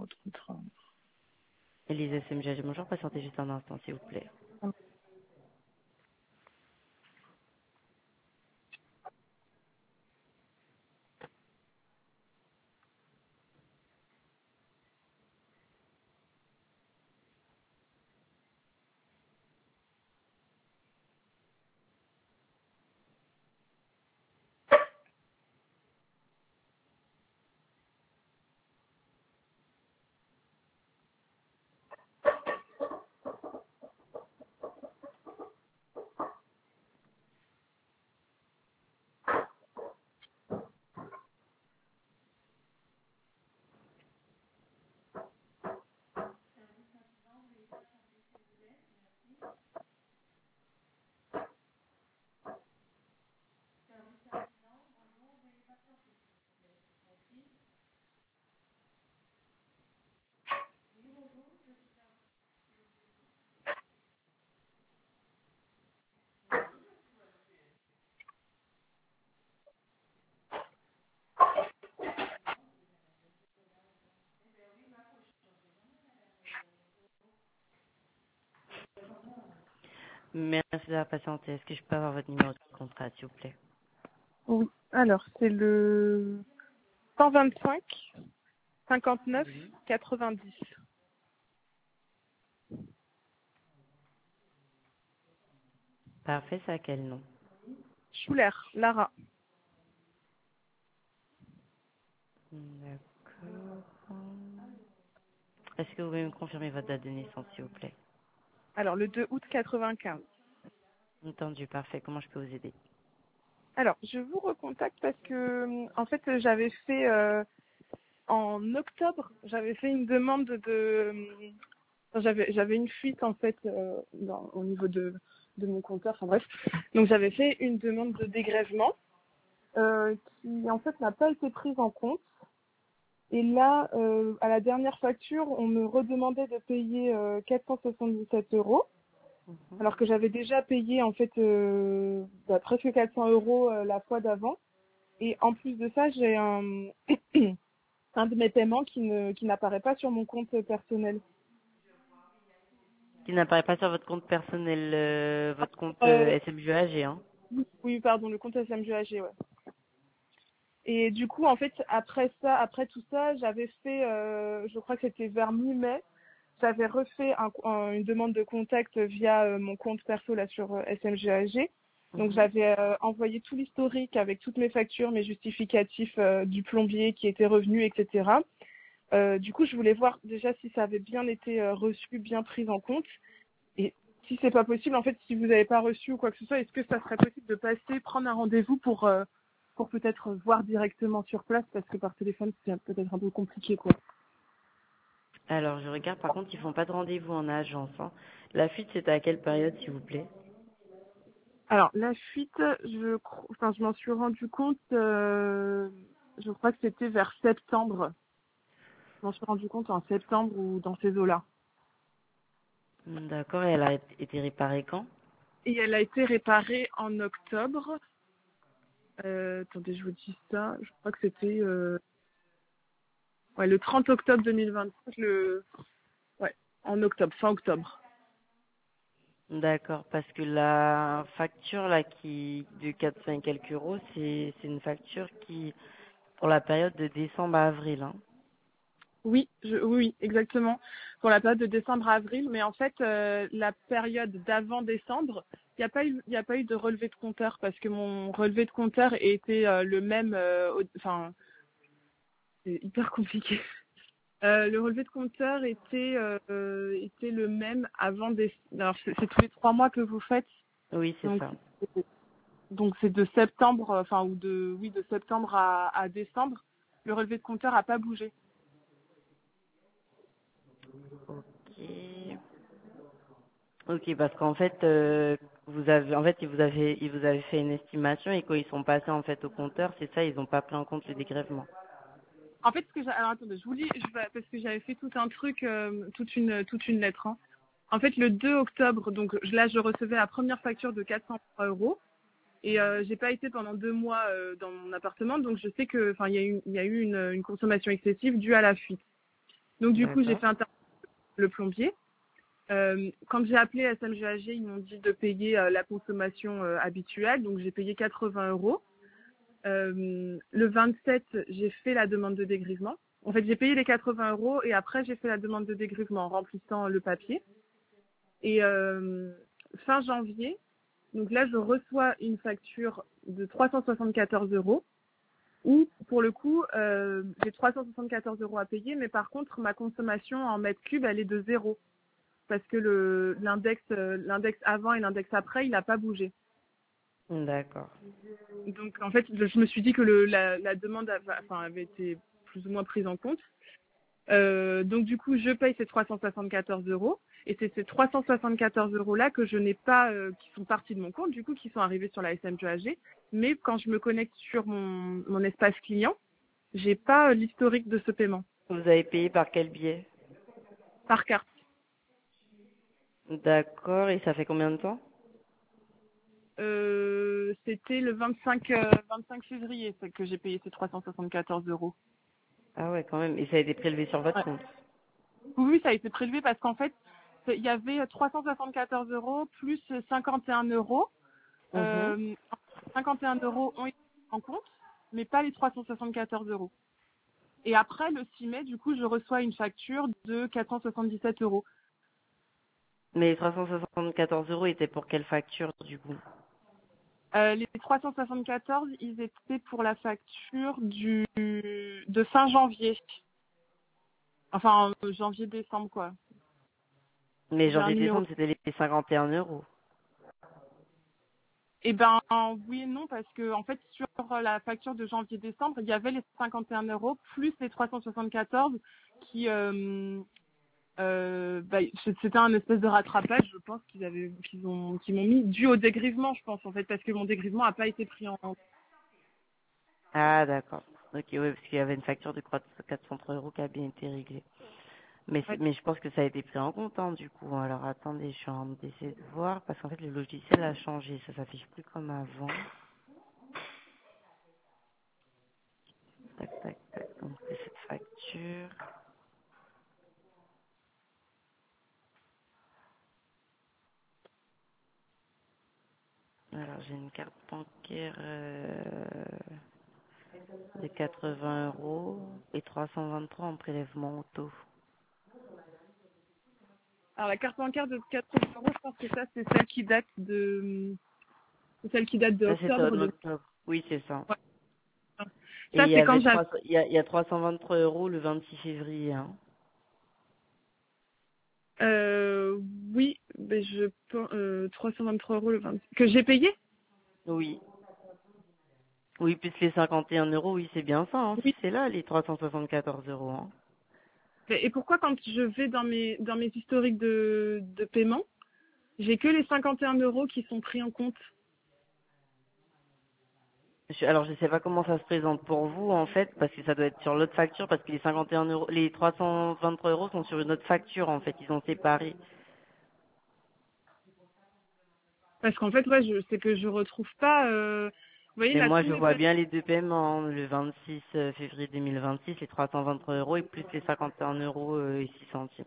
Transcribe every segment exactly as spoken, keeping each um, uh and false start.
de contrat. Elisa S M G A G, bonjour, patientez juste un instant, s'il vous plaît. Merci de la patienter. Est-ce que je peux avoir votre numéro de contrat, s'il vous plaît? Oui, alors c'est le cent vingt-cinq cinquante-neuf Oui. quatre-vingt-dix. Parfait, c'est à quel nom? Schuler, Lara. D'accord. Est-ce que vous pouvez me confirmer votre date de naissance, s'il vous plaît? Alors le deux août quatre-vingt-quinze. Entendu, parfait. Comment je peux vous aider? Alors je vous recontacte parce que en fait j'avais fait euh, en octobre, j'avais fait une demande de enfin, j'avais j'avais une fuite en fait euh, dans- au niveau de de mon compteur, enfin bref. Donc j'avais fait une demande de dégrèvement euh, qui en fait n'a pas été prise en compte. Et là, euh, à la dernière facture, on me redemandait de payer euh, quatre cent soixante-dix-sept euros, Mhm. alors que j'avais déjà payé en fait euh, bah, presque quatre cents euros euh, la fois d'avant. Et en plus de ça, j'ai un, un de mes paiements qui ne qui n'apparaît pas sur mon compte personnel. Qui n'apparaît pas sur votre compte personnel, euh, votre compte euh, Euh, S M G A G, hein? oui, oui, pardon, le compte S M G A G, ouais. Et du coup, en fait, après ça, après tout ça, j'avais fait, euh, je crois que c'était vers mi-mai, j'avais refait un- un- une demande de contact via euh, mon compte perso là sur euh, S M G A G. Donc Mhm. j'avais euh, envoyé tout l'historique avec toutes mes factures, mes justificatifs euh, du plombier qui était revenu, et cetera. Euh, du coup, je voulais voir déjà si ça avait bien été euh, reçu, bien pris en compte. Et si c'est pas possible, en fait, si vous n'avez pas reçu ou quoi que ce soit, est-ce que ça serait possible de passer, prendre un rendez-vous pour euh, pour peut-être voir directement sur place parce que par téléphone c'est peut-être un peu compliqué quoi. Alors, je regarde, par contre, ils font pas de rendez-vous en agence, hein. La fuite, c'était à quelle période, s'il vous plaît? Alors la fuite, je cro- enfin je m'en suis rendu compte, euh, je crois que c'était vers septembre. Je m'en suis rendu compte en septembre ou dans ces eaux-là. D'accord, et elle a été réparée quand? Et elle a été réparée en octobre. Euh, attendez, je vous dis ça. Je crois que c'était euh, ouais, le trente octobre deux mille vingt-cinq, le ouais, en octobre, fin octobre. D'accord, parce que la facture là qui de quatre cents et quelques euros, c'est c'est une facture qui pour la période de décembre à avril, hein. Oui, je, oui, oui, exactement. Pour la période de décembre à avril, mais en fait, euh, la période d'avant décembre, il n'y a pas eu, il y a pas eu de relevé de compteur parce que mon relevé de compteur était euh, le même. euh, au- Enfin, c'est hyper compliqué. Euh, le relevé de compteur était euh, euh, était le même avant des. Alors c'est c'est tous les trois mois que vous faites, Oui, c'est donc ça. c'est- donc c'est de septembre, euh, enfin ou de oui de septembre à, à décembre. Le relevé de compteur a pas bougé. Ok. Ok, parce qu'en fait, euh, vous avez, en fait, ils vous avez, ils vous avez fait une estimation et quand ils sont passés en fait au compteur, c'est ça, ils n'ont pas pris en compte le dégrèvement. En fait, ce que j'ai, alors attendez, je vous lis, je vais- parce que j'avais fait tout un truc, euh, toute une, toute une lettre. Hein. En fait, le deux octobre, donc là, je recevais la première facture de quatre cents euros et euh, j'ai pas été pendant deux mois euh, dans mon appartement, donc je sais que, enfin, il y a eu, il y a eu une, une consommation excessive due à la fuite. Donc du coup, j'ai D'accord. fait intervenir le plombier. Euh, quand j'ai appelé S M G A G, ils m'ont dit de payer euh, la consommation euh, habituelle, donc j'ai payé quatre-vingts euros. Euh, le vingt-sept, j'ai fait la demande de dégrisement. En fait, j'ai payé les quatre-vingts euros et après, j'ai fait la demande de dégrisement en remplissant le papier. Et euh, fin janvier, donc là, je reçois une facture de trois cent soixante-quatorze euros où, pour le coup, euh, j'ai trois cent soixante-quatorze euros à payer, mais par contre, ma consommation en mètres cubes, elle est de zéro parce que le l'index euh, l'index avant et l'index après, il n'a pas bougé. D'accord. Donc, en fait, je, je me suis dit que le, la, la demande avait, enfin, avait été plus ou moins prise en compte. Euh, donc du coup, je paye ces trois cent soixante-quatorze euros et c'est ces trois cent soixante-quatorze euros là que je n'ai pas, euh, qui sont partis de mon compte, du coup, qui sont arrivés sur la S M G A G. Mais quand je me connecte sur mon, mon espace client, j'ai pas euh, l'historique de ce paiement Vous avez payé par quel biais? par carte. D'accord. Et ça fait combien de temps? Euh, c'était le vingt-cinq, euh, vingt-cinq février c'est que j'ai payé ces trois cent soixante-quatorze euros. Ah ouais, quand même. Et ça a été prélevé sur votre Ouais. compte? Oui, oui, ça a été prélevé parce qu'en fait, c'est- il y avait trois cent soixante-quatorze euros plus cinquante et un euros. Mhm. Euh, cinquante et un euros ont été pris en compte, mais pas les trois cent soixante-quatorze euros. Et après, le six mai, du coup, je reçois une facture de quatre cent soixante-dix-sept euros. Mais les trois cent soixante-quatorze euros étaient pour quelle facture, du coup? Euh, les trois cent soixante-quatorze, ils étaient pour la facture du de fin janvier. Enfin, euh, janvier-décembre, quoi. Mais J'ai un numéro. janvier-décembre, c'était les cinquante et un euros. Eh ben, oui et non, parce que, en fait, sur la facture de janvier-décembre, il y avait les cinquante et un euros plus les trois cent soixante-quatorze qui, euh, Euh, bah, c'était un espèce de rattrapage, je pense qu'ils avaient, qu'ils ont, qu'ils m'ont mis dû au dégrisement, je pense en fait, parce que mon dégrisement n'a pas été pris en compte. Ah, d'accord. Ok, oui, parce qu'il y avait une facture de quatre cents euros qui a bien été réglée. Mais, c'est- Ouais. mais je pense que ça a été pris en compte, hein, du coup. Alors, attendez, je suis en train d'essayer de voir, parce qu'en fait, le logiciel a changé. Ça s'affiche plus comme avant. Tac, tac, tac. Donc, c'est cette facture. Alors, j'ai une carte bancaire euh, de quatre-vingts euros et trois cent vingt-trois en prélèvement auto. Alors la carte bancaire de quatre-vingts euros, je pense que ça c'est celle qui date de, c'est celle qui date de Ça, c'est en octobre de. octobre. Oui, c'est ça. Ouais. Et Ça il y c'est avait quand j'avais. trois, il y a, il y a trois cent vingt-trois euros le vingt-six février, hein. Euh, oui, mais je pense euh, trois cent vingt-trois euros le vingt que j'ai payé. Oui. Oui, plus les cinquante et un euros, oui, c'est bien ça, hein. Si Oui. c'est là, les trois cent soixante-quatorze euros, hein. Et pourquoi quand je vais dans mes dans mes historiques de de paiement, j'ai que les cinquante et un euros qui sont pris en compte? Je- Alors, je sais pas comment ça se présente pour vous, en fait, parce que ça doit être sur l'autre facture, parce que les cinquante et un euros, les trois cent vingt-trois euros sont sur une autre facture, en fait, ils ont séparé. Parce qu'en fait, ouais, je, c'est que je retrouve pas. Euh, vous voyez, Mais là, moi, tous je mes vois paiements. bien les deux paiements, hein, le vingt-six février deux mille vingt-six, les trois cent vingt-trois euros et plus les cinquante et un euros euh, et six centimes.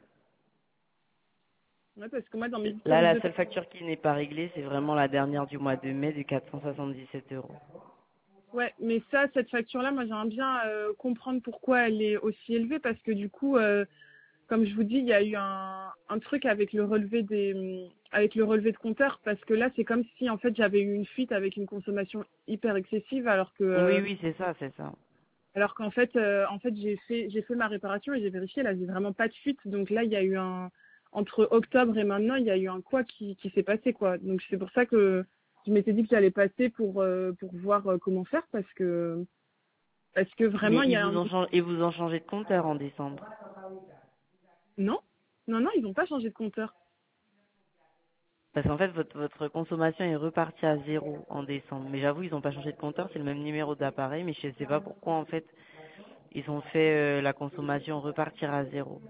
Ouais, parce que moi, dans mes Là, historiques la de seule paiement. facture qui n'est pas réglée, c'est vraiment la dernière du mois de mai de quatre cent soixante-dix-sept euros. Ouais, mais ça, cette facture-là, moi, j'aimerais bien euh, comprendre pourquoi elle est aussi élevée, parce que du coup, euh, comme je vous dis, il y a eu un, un truc avec le relevé des, avec le relevé de compteur, parce que là, c'est comme si en fait j'avais eu une fuite avec une consommation hyper excessive, alors que, Oui, euh, oui, c'est ça, c'est ça. alors qu'en fait, euh, en fait, j'ai fait, j'ai fait ma réparation et j'ai vérifié, là, j'ai vraiment pas de fuite, donc là, il y a eu un, entre octobre et maintenant, il y a eu un quoi qui, qui s'est passé, quoi. Donc c'est pour ça que je m'étais dit que j'allais passer pour, euh, pour voir euh, comment faire, parce que, parce que vraiment, Mais il y ils a vous un, ont changé, ils vous ont changé de compteur en décembre. non, non, non, ils n'ont pas changé de compteur. Parce qu'en fait, votre, votre consommation est repartie à zéro en décembre. Mais j'avoue, ils n'ont pas changé de compteur, c'est le même numéro d'appareil, mais je ne sais pas pourquoi, en fait, ils ont fait euh, la consommation repartir à zéro.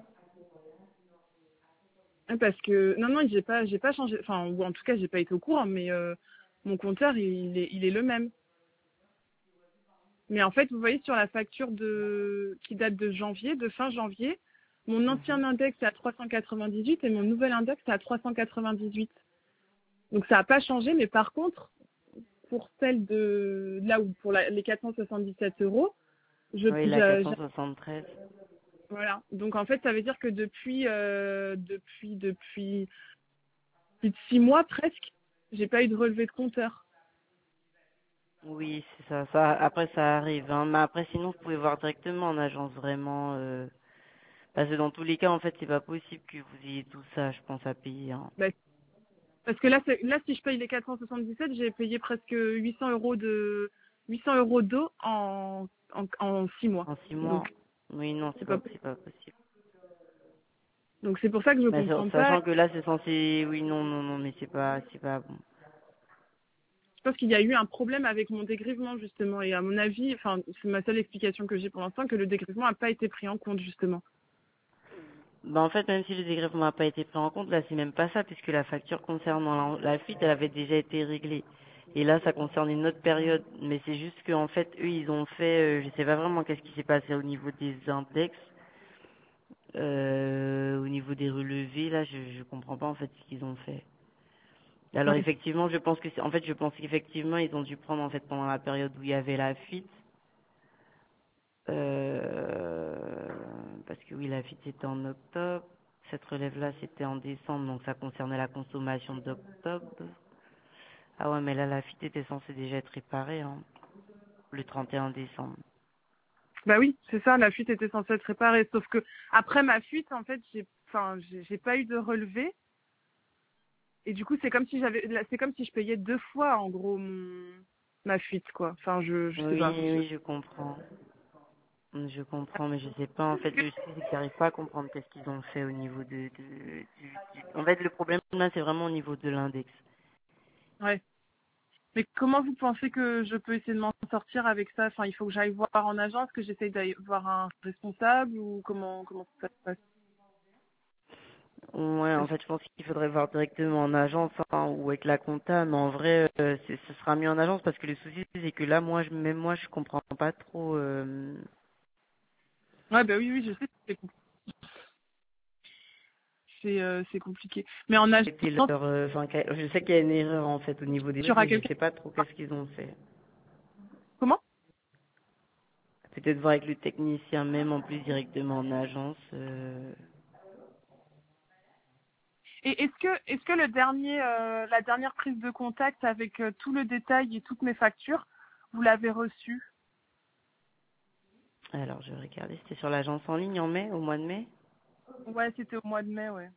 Hein, parce que non non j'ai pas j'ai pas changé enfin ou en tout cas j'ai pas été au courant mais euh, mon compteur il est il est le même mais en fait vous voyez sur la facture de qui date de janvier de fin janvier Mon Mhm. ancien index est à trois cent quatre-vingt-dix-huit et mon nouvel index est à trois cent quatre-vingt-dix-huit. Donc ça n'a pas changé, mais par contre, pour celle de là où pour la- les quatre cent soixante-dix-sept euros, je, Oui, la je- quatre je- cent soixante-treize. voilà. Donc en fait, ça veut dire que depuis euh, depuis depuis plus de six mois presque, j'ai pas eu de relevé de compteur. Oui, c'est ça. Ça, après, ça arrive. Hein. Mais après, sinon, vous pouvez voir directement en agence, vraiment. Euh... Parce que dans tous les cas, en fait, c'est pas possible que vous ayez tout ça, je pense, à payer. Hein. Bah, parce que là, c'est- là, si je paye les quatre cent soixante-dix-sept, j'ai payé presque huit cents euros de huit cents euros d'eau en, en en six mois. En six Donc mois. Oui, non, c'est c'est pas pas, c'est pas possible. donc c'est pour ça que je Bah, sa- comprends pas. sachant que là, c'est censé. Oui, non, non, non, mais c'est pas, c'est pas bon. Je pense qu'il y a eu un problème avec mon dégrièvement justement et à mon avis, enfin c'est ma seule explication que j'ai pour l'instant, que le dégrièvement n'a pas été pris en compte justement. Bah, en fait, même si le dégrèvement n'a pas été pris en compte, là, c'est même pas ça, puisque la facture concernant la, la fuite, elle avait déjà été réglée. Et là, ça concerne une autre période. Mais c'est juste qu'en fait, eux, ils ont fait, euh, je sais pas vraiment qu'est-ce qui s'est passé au niveau des index, euh, au niveau des relevés, là, je, je comprends pas en fait ce qu'ils ont fait. Alors Ouais. effectivement, je pense que c'est, en fait, je pense qu'effectivement, ils ont dû prendre en fait pendant la période où il y avait la fuite. Euh, parce que oui, la fuite c'était en octobre. Cette relève-là, c'était en décembre, donc ça concernait la consommation d'octobre. Ah ouais, mais là, la fuite était censée déjà être réparée, hein, le trente et un décembre. Bah oui, c'est ça, la fuite était censée être réparée, sauf que après ma fuite, en fait, j'ai enfin j'ai j'ai pas eu de relevé et du coup c'est comme si j'avais là, c'est comme si je payais deux fois en gros mon ma fuite quoi. Enfin je je sais Oui, pas. Je- oui, je comprends. Je comprends, mais je sais pas, en fait, le souci, c'est que j'arrive pas à comprendre qu'est-ce qu'ils ont fait au niveau de, de du, du- En fait, le problème, là, c'est vraiment au niveau de l'index. Ouais. Mais comment vous pensez que je peux essayer de m'en sortir avec ça? Enfin, il faut que j'aille voir en agence, que j'essaye d'aller voir un responsable ou comment comment ça se passe? Ouais, en Est-ce fait, je pense qu'il faudrait voir directement en agence hein, ou avec la compta, mais en vrai, euh, c'est- ce sera mieux en agence parce que le souci, c'est que là, moi, je, même moi, je comprends pas trop. Euh, Ouais, bah oui, oui, je sais, c'est compl- c'est euh, c'est compliqué. Mais en agence, c'était leur, euh, enfin, que- je sais qu'il y a une erreur en fait au niveau des tu trucs, auras mais je quelqu'un. sais pas trop qu'est-ce qu'ils ont fait. Comment? Peut-être voir avec le technicien même en plus directement en agence. euh, Et est-ce que est-ce que le dernier euh, la dernière prise de contact avec euh, tout le détail et toutes mes factures, vous l'avez reçu? Alors, je vais regarder, c'était sur l'agence en ligne en mai, au mois de mai. Ouais, c'était au mois de mai, ouais.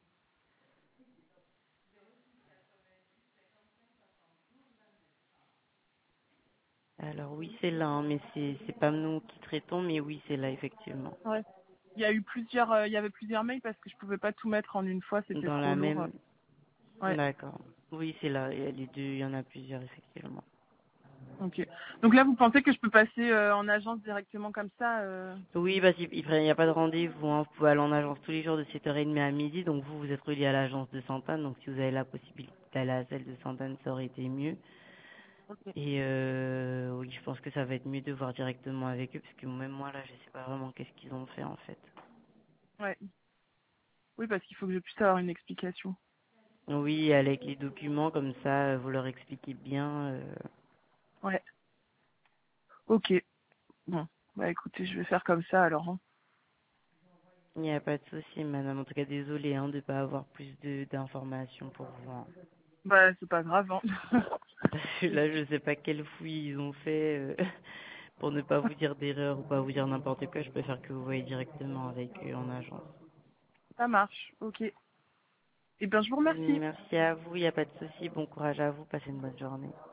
Alors oui, c'est là, hein, mais c'est c'est pas nous qui traitons, mais oui, c'est là effectivement. Ouais. Il y a eu plusieurs euh, il y avait plusieurs mails parce que je pouvais pas tout mettre en une fois, c'était Dans trop la lourd. même. Ouais. D'accord. Oui, c'est là. Il y a les deux, il y en a plusieurs effectivement. Ok. Donc là, vous pensez que je peux passer euh, en agence directement comme ça euh... Oui, parce qu'il il n'y a pas de rendez-vous. Hein. Vous pouvez aller en agence tous les jours de sept heures trente à midi. Donc vous, vous êtes relié à l'agence de Santane. Donc si vous avez la possibilité d'aller à celle de Santane, ça aurait été mieux. Ok. Et euh, oui, je pense que ça va être mieux de voir directement avec eux, parce que même moi là, je sais pas vraiment qu'est-ce qu'ils ont fait en fait. Ouais. Oui, parce qu'il faut que je puisse avoir une explication. Oui, avec les documents comme ça, vous leur expliquez bien. euh, Ouais. Ok. Bon. Bah écoutez, je vais faire comme ça alors. Hein. Il n'y a pas de souci, madame. En tout cas, désolée hein, de ne pas avoir plus de d'informations pour vous. Hein. Bah c'est pas grave. Hein. Parce que là, je sais pas quelle fouille ils ont fait euh, pour ne pas vous dire d'erreur ou pas vous dire n'importe quoi. Je préfère que vous voyez directement avec eux en agence. Ça marche. Ok. Eh bien, je vous remercie. Merci à vous, il n'y a pas de souci. Bon courage à vous, passez une bonne journée.